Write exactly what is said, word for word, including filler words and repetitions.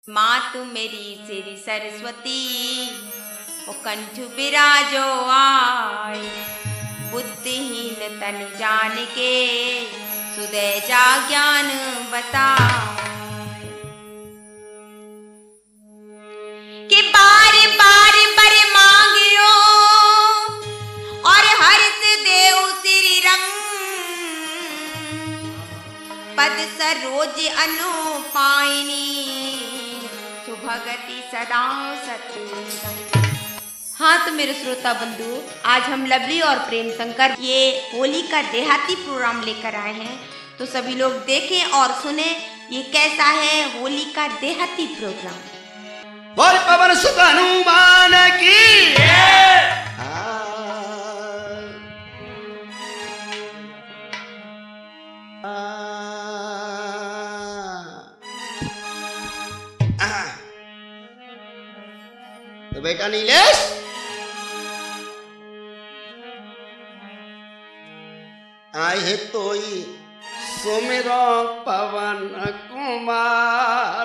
मातु मेरी श्री सरस्वती ओ कंठ बिराजो आय, बुद्धिहीन तन जान के सुदय जा ज्ञान बताए। कि बार बार बर मांगियो और हर्ष देव श्री रंग, पद सरोज अनुपायनी सुभगति सदा सत्संग। हाँ तो मेरे श्रोता बंधु, आज हम लवली और प्रेम शंकर ये होली का देहाती प्रोग्राम लेकर आए हैं, तो सभी लोग देखें और सुने ये कैसा है होली का देहाती प्रोग्राम। बोल पवन सुत हनुमान की तो बेटा नीलेश, आए तोई सुमिरो पवन कुमार,